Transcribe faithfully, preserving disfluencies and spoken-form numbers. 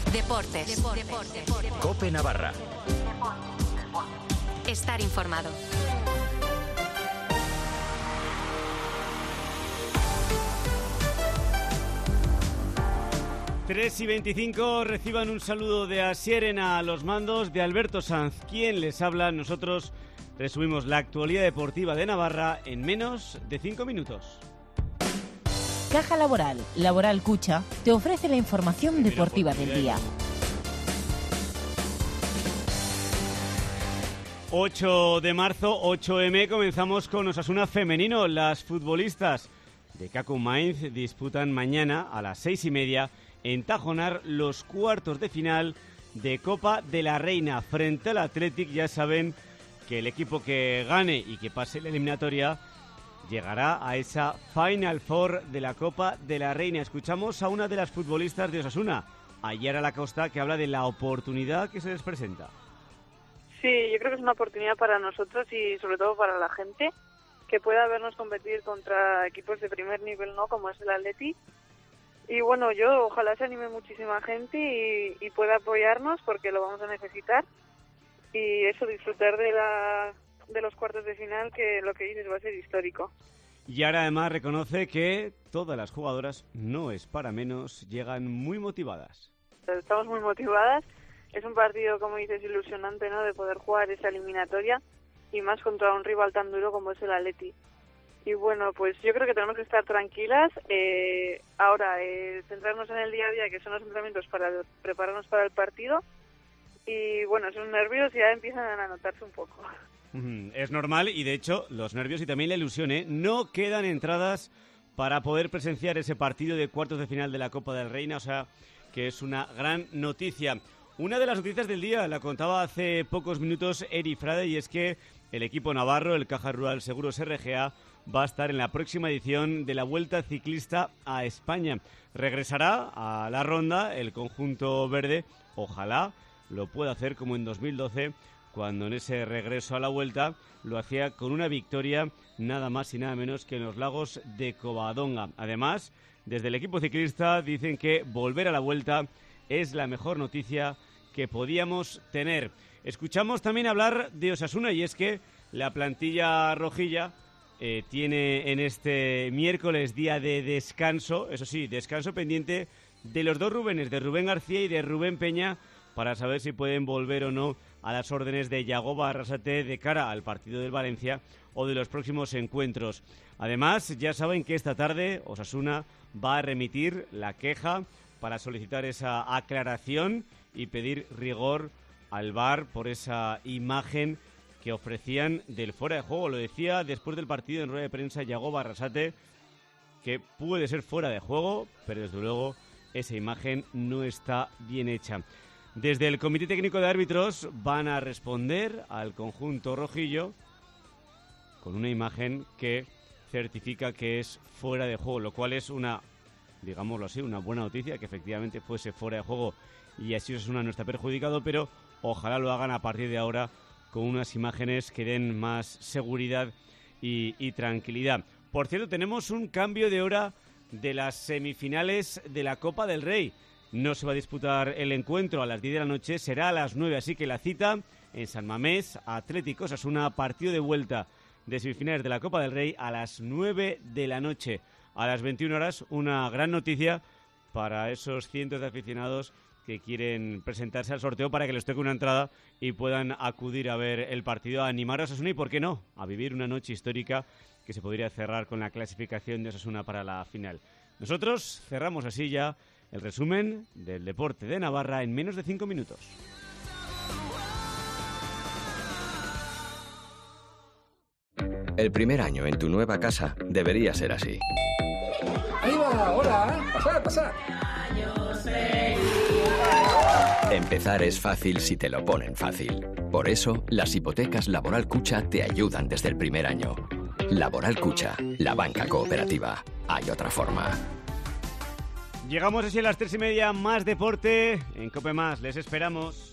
Deportes. Deportes. Deportes. Deportes. COPE Navarra. Estar informado. tres y veinticinco, reciban un saludo de Asier a los mandos, de Alberto Sanz, quien les habla. Nosotros resumimos la actualidad deportiva de Navarra en menos de cinco minutos. Caja Laboral, Laboral Cucha, te ofrece la información deportiva del día. ocho de marzo, ocho eme, comenzamos con Osasuna femenino. Las futbolistas de Kaku Mainz disputan mañana a las seis y media en Tajonar los cuartos de final de Copa de la Reina frente al Athletic. Ya saben que el equipo que gane y que pase la eliminatoria llegará a esa Final Four de la Copa de la Reina. Escuchamos a una de las futbolistas de Osasuna, a Yara Lacosta, que habla de la oportunidad que se les presenta. Sí, yo creo que es una oportunidad para nosotros y sobre todo para la gente que pueda vernos competir contra equipos de primer nivel, ¿no? Como es el Athletic. Y bueno, yo ojalá se anime muchísima gente y, y pueda apoyarnos porque lo vamos a necesitar. Y eso, disfrutar de la de los cuartos de final, que lo que dices va a ser histórico. Y ahora además reconoce que todas las jugadoras, no es para menos, llegan muy motivadas. Estamos muy motivadas. Es un partido, como dices, ilusionante, ¿no? De poder jugar esa eliminatoria y más contra un rival tan duro como es el Athletic. Y bueno, pues yo creo que tenemos que estar tranquilas. Eh, ahora, eh, centrarnos en el día a día, que son los entrenamientos para prepararnos para el partido. Y bueno, esos nervios ya empiezan a notarse un poco. Es normal y de hecho los nervios y también la ilusión, ¿eh? No quedan entradas para poder presenciar ese partido de cuartos de final de la Copa del Reina, o sea que es una gran noticia. Una de las noticias del día la contaba hace pocos minutos Eri Frade, y es que el equipo navarro, el Caja Rural Seguros R G A, va a estar en la próxima edición de la Vuelta Ciclista a España. Regresará a la ronda el conjunto verde, ojalá lo pueda hacer como en dos mil doce, cuando en ese regreso a la Vuelta lo hacía con una victoria nada más y nada menos que en los lagos de Covadonga. Además, desde el equipo ciclista dicen que volver a la Vuelta es la mejor noticia que podíamos tener. Escuchamos también hablar de Osasuna, y es que la plantilla rojilla eh, tiene en este miércoles día de descanso, eso sí, descanso pendiente de los dos Rubénes, de Rubén García y de Rubén Peña, para saber si pueden volver o no a las órdenes de Yagoba Arrasate de cara al partido del Valencia o de los próximos encuentros. Además, ya saben que esta tarde Osasuna va a remitir la queja para solicitar esa aclaración y pedir rigor al V A R por esa imagen que ofrecían del fuera de juego. Lo decía después del partido en rueda de prensa Yagoba Arrasate, que puede ser fuera de juego, pero desde luego esa imagen no está bien hecha. Desde el Comité Técnico de Árbitros van a responder al conjunto rojillo con una imagen que certifica que es fuera de juego, lo cual es una, digámoslo así, una buena noticia, que efectivamente fuese fuera de juego y así Osasuna no está perjudicado, pero ojalá lo hagan a partir de ahora con unas imágenes que den más seguridad y, y tranquilidad. Por cierto, tenemos un cambio de hora de las semifinales de la Copa del Rey. No se va a disputar el encuentro a las diez de la noche, será a las nueve, así que la cita en San Mamés, Atlético Osasuna, partido de vuelta de semifinales de la Copa del Rey a las nueve de la noche. A las veintiuna horas, una gran noticia para esos cientos de aficionados que quieren presentarse al sorteo para que les toque una entrada y puedan acudir a ver el partido, a animar a Osasuna y, ¿por qué no?, a vivir una noche histórica que se podría cerrar con la clasificación de Osasuna para la final. Nosotros cerramos así ya el resumen del deporte de Navarra en menos de cinco minutos. El primer año en tu nueva casa debería ser así. Ahí va, hola, pasad, pasad. Empezar es fácil si te lo ponen fácil. Por eso, las hipotecas Laboral Cucha te ayudan desde el primer año. Laboral Cucha, la banca cooperativa. Hay otra forma. Llegamos así a las tres y media, más deporte en COPE Más. Les esperamos.